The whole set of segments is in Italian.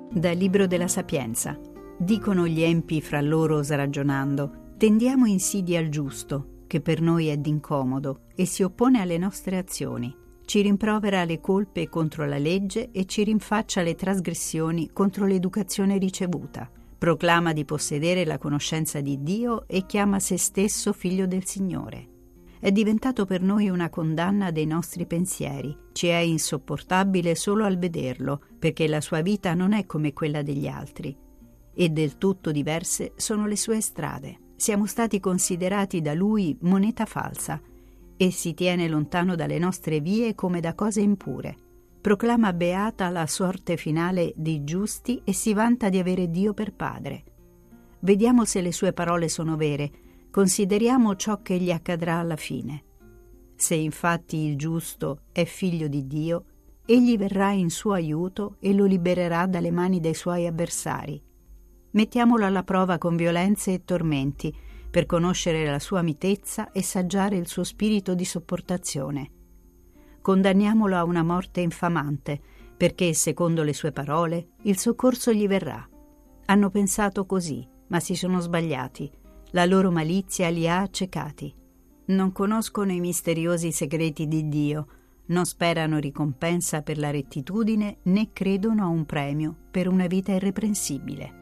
Dal libro della Sapienza. Dicono gli empi fra loro sragionando: tendiamo insidie al giusto, che per noi è d'incomodo e si oppone alle nostre azioni. Ci rimprovera le colpe contro la legge e ci rinfaccia le trasgressioni contro l'educazione ricevuta. Proclama di possedere la conoscenza di Dio e chiama se stesso figlio del Signore. È diventato per noi una condanna dei nostri pensieri. Ci è insopportabile solo al vederlo, perché la sua vita non è come quella degli altri. E del tutto diverse sono le sue strade. Siamo stati considerati da lui moneta falsa e si tiene lontano dalle nostre vie come da cose impure. Proclama beata la sorte finale dei giusti e si vanta di avere Dio per padre. Vediamo se le sue parole sono vere. Consideriamo ciò che gli accadrà alla fine. Se infatti il giusto è figlio di Dio, egli verrà in suo aiuto e lo libererà dalle mani dei suoi avversari. Mettiamolo alla prova con violenze e tormenti, per conoscere la sua mitezza e saggiare il suo spirito di sopportazione. Condanniamolo a una morte infamante, perché, secondo le sue parole, il soccorso gli verrà. Hanno pensato così, ma si sono sbagliati. La loro malizia li ha accecati. Non conoscono i misteriosi segreti di Dio, non sperano ricompensa per la rettitudine, né credono a un premio per una vita irreprensibile.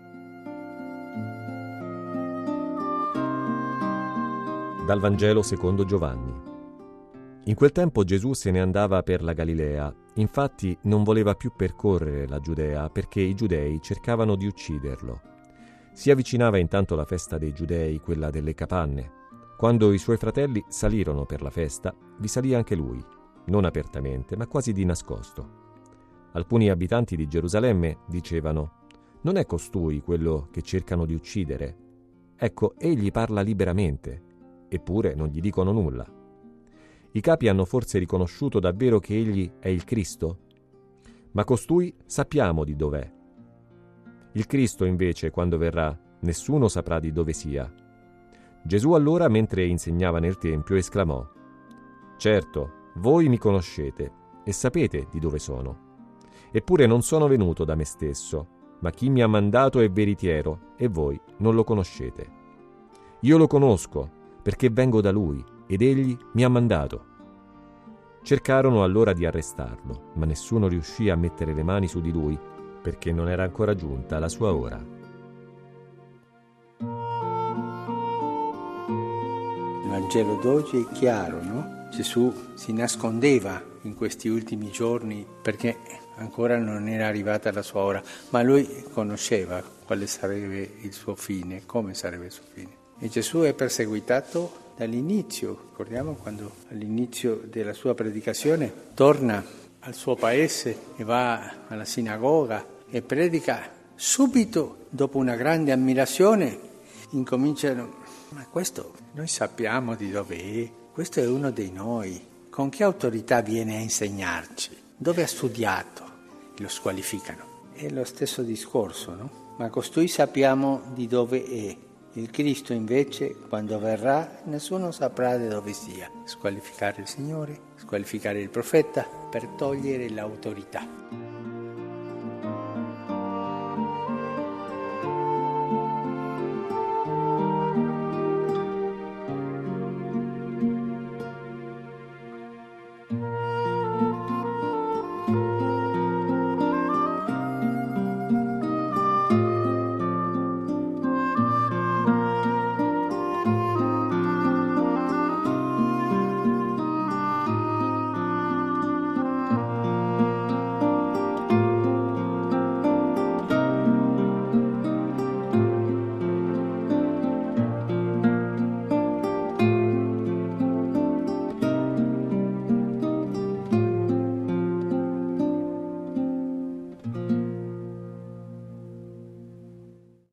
Dal Vangelo secondo Giovanni. In quel tempo Gesù se ne andava per la Galilea, infatti non voleva più percorrere la Giudea perché i giudei cercavano di ucciderlo. Si avvicinava intanto la festa dei Giudei, quella delle capanne. Quando i suoi fratelli salirono per la festa, vi salì anche lui, non apertamente, ma quasi di nascosto. Alcuni abitanti di Gerusalemme dicevano: «Non è costui quello che cercano di uccidere? Ecco, egli parla liberamente, eppure non gli dicono nulla. I capi hanno forse riconosciuto davvero che egli è il Cristo? Ma costui sappiamo di dov'è. Il Cristo invece, quando verrà, nessuno saprà di dove sia». Gesù allora, mentre insegnava nel Tempio, esclamò: «Certo, voi mi conoscete e sapete di dove sono. Eppure non sono venuto da me stesso, ma chi mi ha mandato è veritiero e voi non lo conoscete. Io lo conosco perché vengo da lui ed egli mi ha mandato». Cercarono allora di arrestarlo, ma nessuno riuscì a mettere le mani su di lui perché non era ancora giunta la sua ora. Il Vangelo d'oggi è chiaro, no? Gesù si nascondeva in questi ultimi giorni perché ancora non era arrivata la sua ora, ma lui conosceva quale sarebbe il suo fine, come sarebbe il suo fine. E Gesù è perseguitato dall'inizio. Ricordiamo quando all'inizio della sua predicazione torna al suo paese e va alla sinagoga e predica. Subito, dopo una grande ammirazione, incominciano: «Ma questo noi sappiamo di dove è, questo è uno di noi, con che autorità viene a insegnarci, dove ha studiato?» E lo squalificano. È lo stesso discorso, no? Ma costui sappiamo di dove è. Il Cristo invece, quando verrà, nessuno saprà di dove sia. Squalificare il Signore, squalificare il profeta per togliere l'autorità.